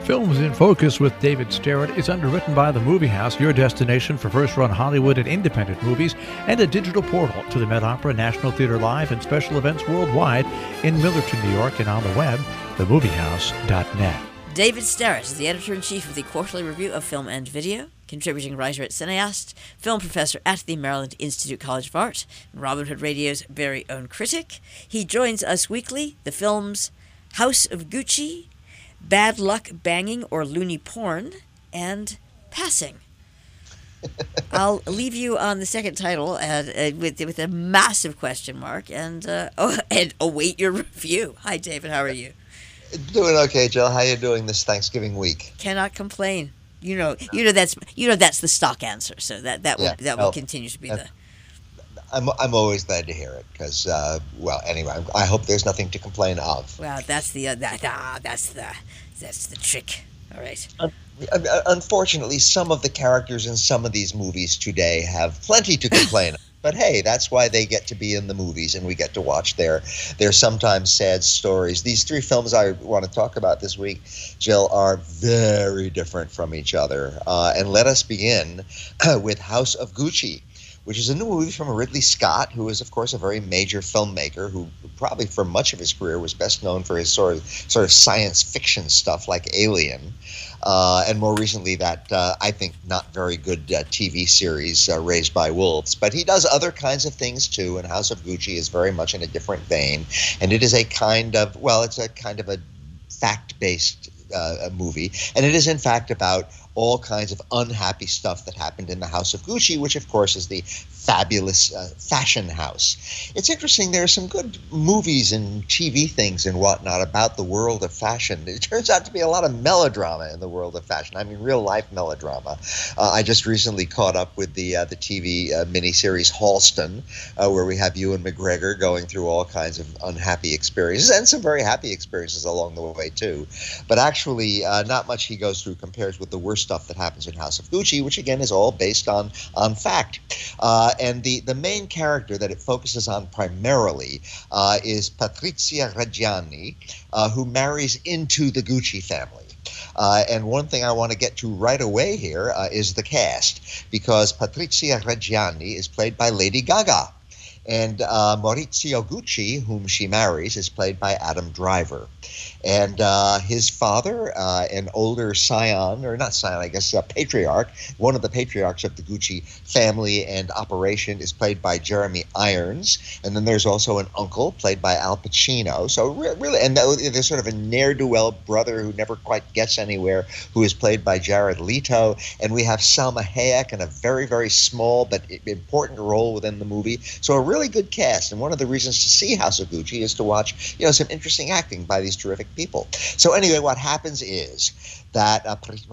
Films in Focus with David Starrett is underwritten by The Movie House, your destination for first-run Hollywood and independent movies, and a digital portal to the Met Opera, National Theater Live, and special events worldwide in Millerton, New York, and on the web, themoviehouse.net. David Starrett is the editor-in-chief of the Quarterly Review of Film and Video, contributing writer at Cineast, film professor at the Maryland Institute College of Art, and Robin Hood Radio's very own critic. He joins us weekly. The films House of Gucci, Bad Luck Banging or Loony Porn, and Passing. I'll leave you on the second title with a massive question mark and await your review. Hi, David. How are you? Doing okay, Jill. How are you doing this Thanksgiving week? Cannot complain. You know that's the stock answer. So that will continue to be the. I'm always glad to hear it because anyway, I hope there's nothing to complain of. Well, that's the trick. All right. Unfortunately, some of the characters in some of these movies today have plenty to complain of. But hey, that's why they get to be in the movies, and we get to watch their sometimes sad stories. These three films I want to talk about this week, Jill, are very different from each other. And let us begin with House of Gucci, which is a new movie from Ridley Scott, who is, of course, a very major filmmaker who probably for much of his career was best known for his sort of science fiction stuff like Alien. And more recently that, I think, not very good TV series, Raised by Wolves. But he does other kinds of things, too, and House of Gucci is very much in a different vein. And it is a kind of a fact-based movie. And it is, in fact, about all kinds of unhappy stuff that happened in the House of Gucci, which, of course, is the fabulous fashion house. It's interesting. There are some good movies and TV things and whatnot about the world of fashion. It turns out to be a lot of melodrama in the world of fashion. I mean, real-life melodrama. I just recently caught up with the TV miniseries Halston, where we have Ewan McGregor going through all kinds of unhappy experiences and some very happy experiences along the way, too. But actually, not much he goes through compares with the worst stuff that happens in House of Gucci, which, again, is all based on fact. And the main character that it focuses on primarily is Patrizia Reggiani, who marries into the Gucci family. And one thing I want to get to right away here is the cast, because Patrizia Reggiani is played by Lady Gaga. And Maurizio Gucci, whom she marries, is played by Adam Driver. And his father, an older scion, or not scion, I guess, a patriarch, one of the patriarchs of the Gucci family and operation, is played by Jeremy Irons. And then there's also an uncle, played by Al Pacino. So really, and there's sort of a ne'er-do-well brother who never quite gets anywhere, who is played by Jared Leto. And we have Salma Hayek in a very, very small but important role within the movie. So a really good cast. And one of the reasons to see House of Gucci is to watch, some interesting acting by these terrific people. So anyway, what happens is that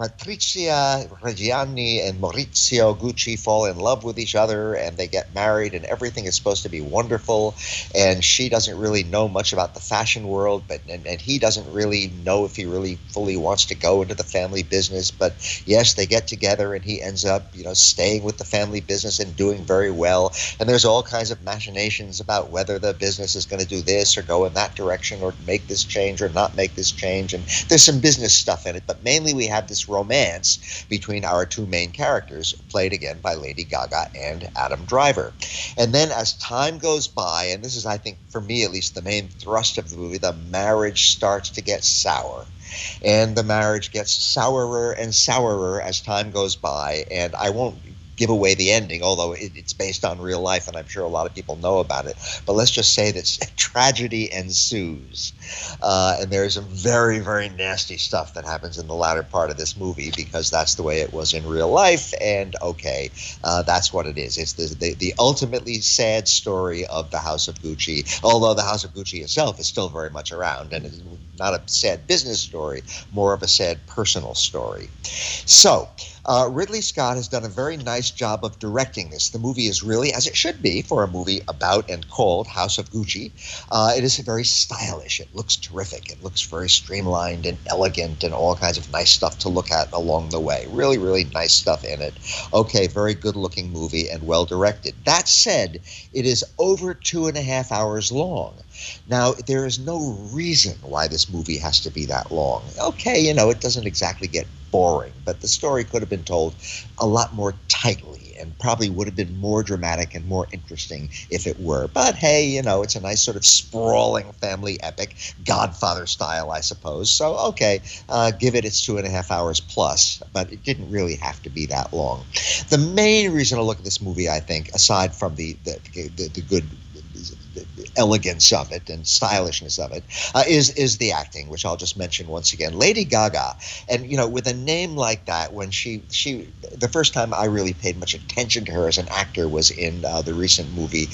Patrizia Reggiani and Maurizio Gucci fall in love with each other, and they get married, and everything is supposed to be wonderful. And she doesn't really know much about the fashion world, and he doesn't really know if he really fully wants to go into the family business. But yes, they get together, and he ends up, staying with the family business and doing very well. And there's all kinds of machinations about whether the business is going to do this or go in that direction or make this change or not make this change. And there's some business stuff in it, but mainly we have this romance between our two main characters, played again by Lady Gaga and Adam Driver. And then as time goes by, and this is, I think, for me at least, the main thrust of the movie, the marriage starts to get sour. And the marriage gets sourer and sourer as time goes by. And I won't give away the ending, although it's based on real life, and I'm sure a lot of people know about it. But let's just say that tragedy ensues. And there's some very, very nasty stuff that happens in the latter part of this movie, because that's the way it was in real life. And okay, that's what it is. It's the ultimately sad story of the House of Gucci, although the House of Gucci itself is still very much around, and it's not a sad business story, more of a sad personal story. So Ridley Scott has done a very nice nice job of directing this. The movie is really, as it should be for a movie about and called House of Gucci, it is very stylish. It looks terrific. It looks very streamlined and elegant and all kinds of nice stuff to look at along the way. Really, really nice stuff in it. Okay, very good-looking movie and well-directed. That said, it is over 2.5 hours long. Now, there is no reason why this movie has to be that long. Okay, it doesn't exactly get boring, but the story could have been told a lot more tightly and probably would have been more dramatic and more interesting if it were. But hey, it's a nice sort of sprawling family epic, Godfather style, I suppose. So, okay, give it its 2.5 hours plus, but it didn't really have to be that long. The main reason to look at this movie, I think, aside from the good elegance of it and stylishness of it, is the acting, which I'll just mention once again. Lady Gaga, and with a name like that, when she the first time I really paid much attention to her as an actor was in the recent movie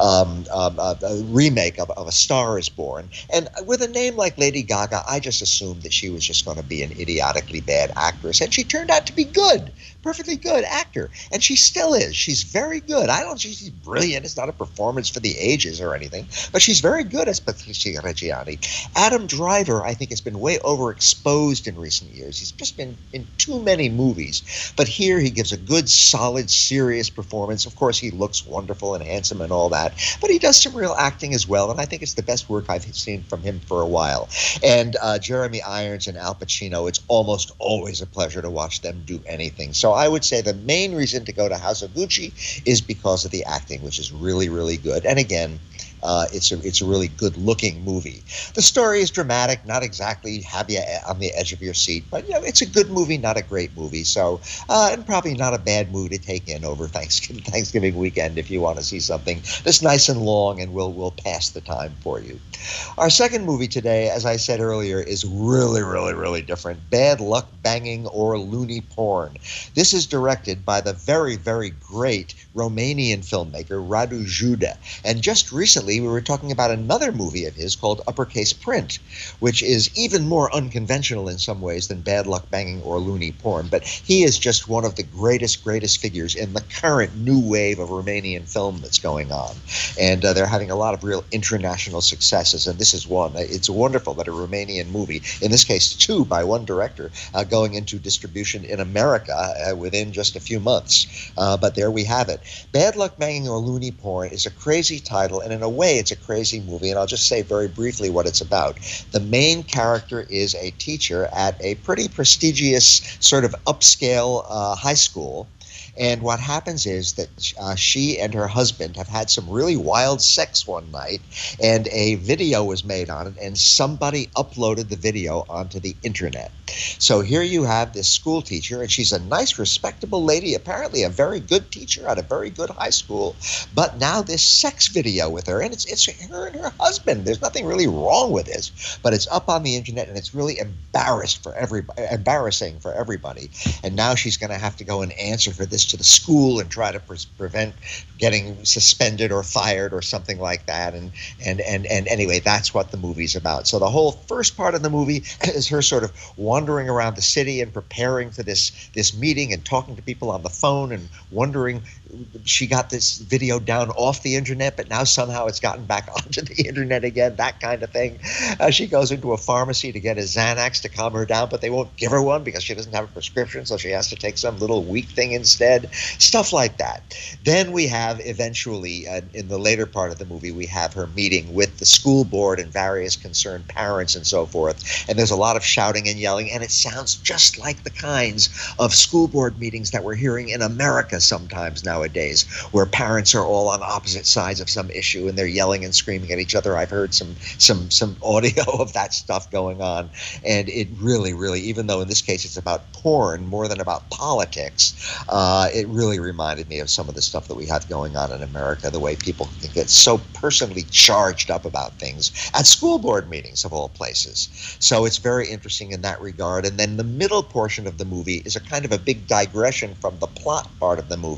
a remake of A Star Is Born. And with a name like Lady Gaga, I just assumed that she was just going to be an idiotically bad actress, and she turned out to be good. Perfectly good actor, and she still is. She's very good. I don't think she's brilliant. It's not a performance for the ages or anything, but she's very good as Patrizia Reggiani. Adam Driver, I think, has been way overexposed in recent years. He's just been in too many movies, but here he gives a good, solid, serious performance. Of course, he looks wonderful and handsome and all that, but he does some real acting as well, and I think it's the best work I've seen from him for a while. And Jeremy Irons and Al Pacino, it's almost always a pleasure to watch them do anything. So I would say the main reason to go to House of Gucci is because of the acting, which is really, really good. And again, it's a really good-looking movie. The story is dramatic, not exactly have you on the edge of your seat, but it's a good movie, not a great movie. So, and probably not a bad movie to take in over Thanksgiving weekend if you want to see something that's nice and long and will pass the time for you. Our second movie today, as I said earlier, is really, really, really different. Bad Luck Banging or Loony Porn. This is directed by the very, very great Romanian filmmaker Radu Jude. And just recently, we were talking about another movie of his called Uppercase Print, which is even more unconventional in some ways than Bad Luck Banging or Loony Porn. But he is just one of the greatest figures in the current new wave of Romanian film that's going on. And they're having a lot of real international successes, and this is one. It's wonderful that a Romanian movie, in this case two by one director, going into distribution in America within just a few months. But there we have it. Bad Luck Banging or Loony Porn is a crazy title, and in a way it's a crazy movie, and I'll just say very briefly what it's about. The main character is a teacher at a pretty prestigious sort of upscale high school. And what happens is that she and her husband have had some really wild sex one night, and a video was made on it, and somebody uploaded the video onto the internet. So here you have this school teacher, and she's a nice, respectable lady, apparently a very good teacher at a very good high school, but now this sex video with her, and it's her and her husband. There's nothing really wrong with this, but it's up on the internet, and it's really embarrassing for everybody. And now she's going to have to go and answer for this to the school and try to prevent getting suspended or fired or something like that. And anyway, that's what the movie's about. So the whole first part of the movie is her sort of wandering around the city and preparing for this meeting and talking to people on the phone and wondering, she got this video down off the internet, but now somehow it's gotten back onto the internet again, that kind of thing. She goes into a pharmacy to get a Xanax to calm her down, but they won't give her one because she doesn't have a prescription, so she has to take some little weak thing instead. Stuff like that. Then we have eventually, in the later part of the movie, we have her meeting with the school board and various concerned parents and so forth. And there's a lot of shouting and yelling, and it sounds just like the kinds of school board meetings that we're hearing in America sometimes nowadays, where parents are all on opposite sides of some issue and they're yelling and screaming at each other. I've heard some audio of that stuff going on, and it really, really, even though in this case it's about porn more than about politics, it really reminded me of some of the stuff that we have going on in America, the way people can get so personally charged up about things at school board meetings of all places. So it's very interesting in that regard. And then the middle portion of the movie is a kind of a big digression from the plot part of the movie,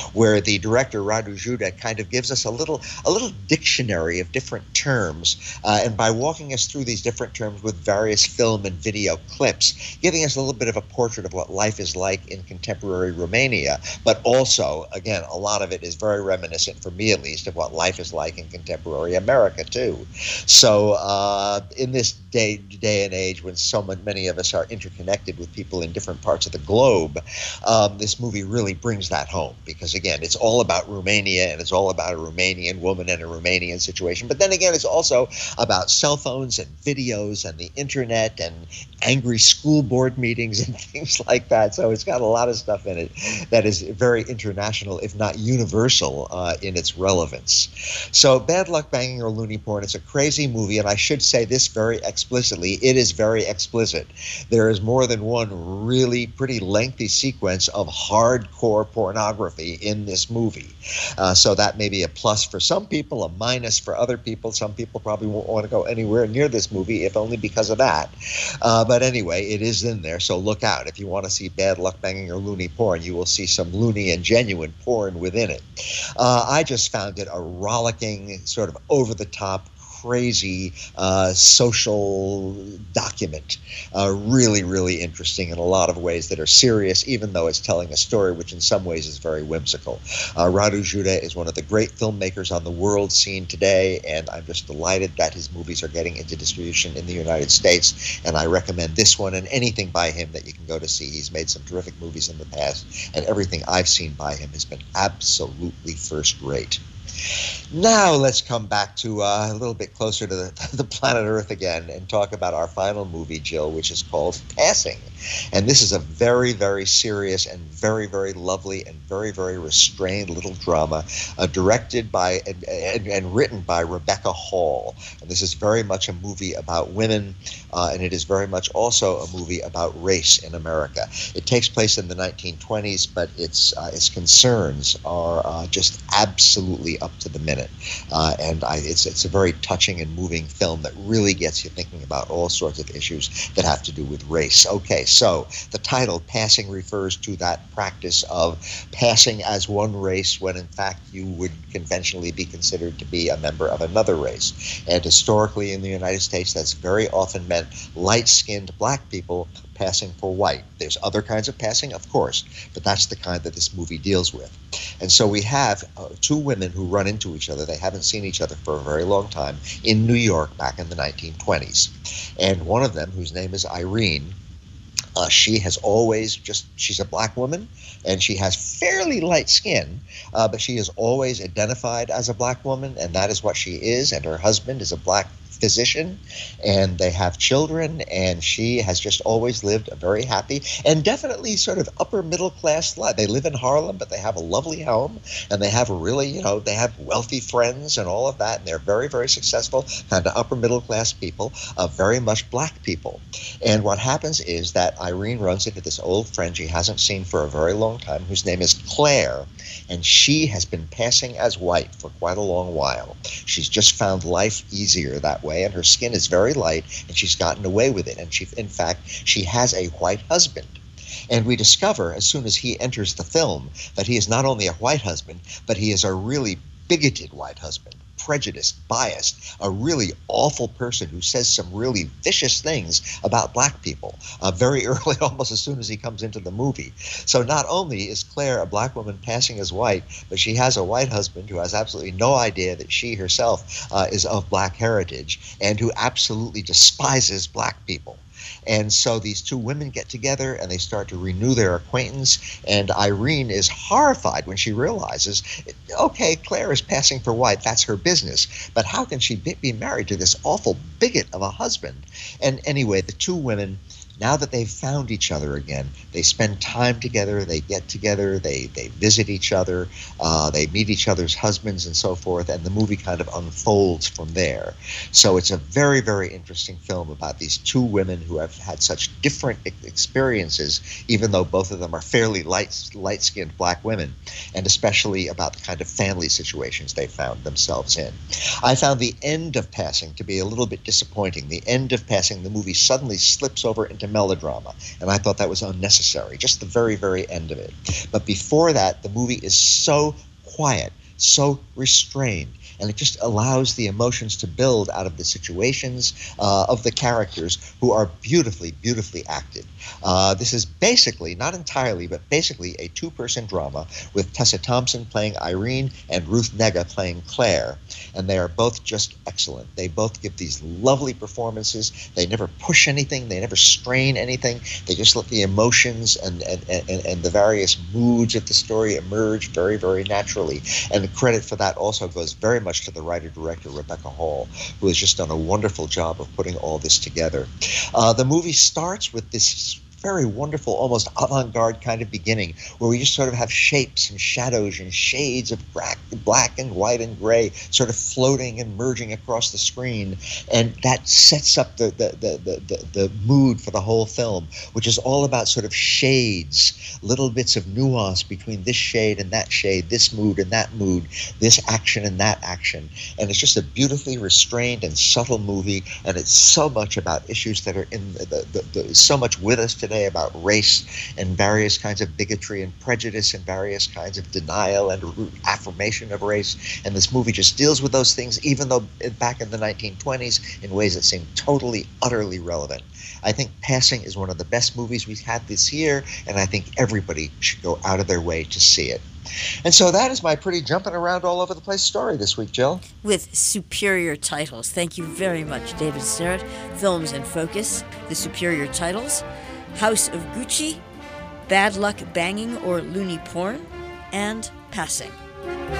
where the director Radu Juda kind of gives us a little dictionary of different terms, and by walking us through these different terms with various film and video clips, giving us a little bit of a portrait of what life is like in contemporary Romania, but also, again, a lot of it is very reminiscent, for me at least, of what life is like in contemporary America too. So in this day and age when so many of us are interconnected with people in different parts of the globe, this movie really brings that home, because again, it's all about Romania, and it's all about a Romanian woman and a Romanian situation. But then again, it's also about cell phones and videos and the internet and angry school board meetings and things like that. So it's got a lot of stuff in it that is very international, if not universal, in its relevance. So Bad Luck Banging or Loony Porn, it's a crazy movie, and I should say this very explicitly. It is very explicit. There is more than one really pretty lengthy sequence of hardcore pornography in this movie. So that may be a plus for some people, a minus for other people. Some people probably won't want to go anywhere near this movie, if only because of that. But anyway, it is in there, so look out. If you want to see Bad Luck Banging or Loony Porn, you will see some loony and genuine porn within it. I just found it a rollicking, sort of over-the-top, crazy social document. Really, really interesting in a lot of ways that are serious, even though it's telling a story which in some ways is very whimsical. Radu Juda is one of the great filmmakers on the world scene today, and I'm just delighted that his movies are getting into distribution in the United States, and I recommend this one and anything by him that you can go to see. He's made some terrific movies in the past, and everything I've seen by him has been absolutely first rate. Now let's come back to a little bit closer to the planet Earth again and talk about our final movie, Jill, which is called Passing. And this is a very, very serious and very, very lovely and very, very restrained little drama directed by and written by Rebecca Hall. And this is very much a movie about women, and it is very much also a movie about race in America. It takes place in the 1920s, but its concerns are just absolutely up to the minute. And it's a very touching and moving film that really gets you thinking about all sorts of issues that have to do with race. Okay, so the title, Passing, refers to that practice of passing as one race when in fact you would conventionally be considered to be a member of another race. And historically in the United States, that's very often meant light-skinned black people passing for white. There's other kinds of passing, of course, but that's the kind that this movie deals with. And so we have two women who run into each other. They haven't seen each other for a very long time in New York back in the 1920s. And one of them, whose name is Irene, she has always she's a black woman, and she has fairly light skin, but she is always identified as a black woman, and that is what she is, and her husband is a black physician, and they have children, and she has just always lived a very happy and definitely sort of upper middle class life. They live in Harlem, but they have a lovely home, and they have they have wealthy friends and all of that, and they're very, very successful, kind of upper middle class people, very much black people. And what happens is that Irene runs into this old friend she hasn't seen for a very long time, whose name is Claire, and she has been passing as white for quite a long while. She's just found life easier that way, and her skin is very light, and she's gotten away with it. And she has a white husband. And we discover as soon as he enters the film that he is not only a white husband, but he is a really bigoted white husband, prejudiced, biased, a really awful person who says some really vicious things about black people very early, almost as soon as he comes into the movie. So not only is Claire a black woman passing as white, but she has a white husband who has absolutely no idea that she herself is of black heritage and who absolutely despises black people. And so these two women get together and they start to renew their acquaintance. And Irene is horrified when she realizes, okay, Claire is passing for white. That's her business. But how can she be married to this awful bigot of a husband? And anyway, the two women, now that they've found each other again, they spend time together, they get together, they visit each other, they meet each other's husbands and so forth, and the movie kind of unfolds from there. So it's a very, very interesting film about these two women who have had such different experiences, even though both of them are fairly light-skinned black women, and especially about the kind of family situations they found themselves in. I found the end of Passing to be a little bit disappointing. The end of Passing, the movie suddenly slips over into into melodrama. And I thought that was unnecessary, just the very, very end of it. But before that, the movie is so quiet, so restrained, and it just allows the emotions to build out of the situations of the characters, who are beautifully, beautifully acted. This is basically, not entirely, but basically a two-person drama with Tessa Thompson playing Irene and Ruth Negga playing Claire. And they are both just excellent. They both give these lovely performances. They never push anything. They never strain anything. They just let the emotions and the various moods of the story emerge very, very naturally. And the credit for that also goes very much to the writer-director, Rebecca Hall, who has just done a wonderful job of putting all this together. The movie starts with this very wonderful, almost avant-garde kind of beginning, where we just sort of have shapes and shadows and shades of black and white and gray sort of floating and merging across the screen, and that sets up the mood for the whole film, which is all about sort of shades, little bits of nuance between this shade and that shade, this mood and that mood, this action and that action. And it's just a beautifully restrained and subtle movie, and it's so much about issues that are in so much with us today, about race and various kinds of bigotry and prejudice and various kinds of denial and affirmation of race. And this movie just deals with those things, even though back in the 1920s, in ways that seem totally, utterly relevant. I think Passing is one of the best movies we've had this year, and I think everybody should go out of their way to see it. And so that is my pretty jumping around all over the place story this week, Jill. With superior titles. Thank you very much, David Sterrett. Films in Focus, the superior titles: House of Gucci, Bad Luck Banging or Loony Porn, and Passing.